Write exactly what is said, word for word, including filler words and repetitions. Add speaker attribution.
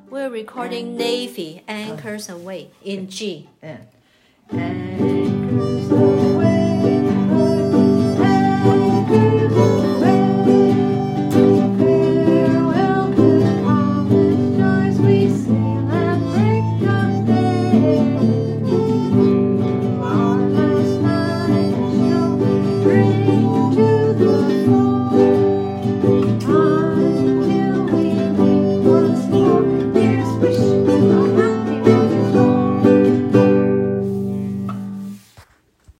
Speaker 1: We're recording Navy, Anchors Away in G.
Speaker 2: And anchors away.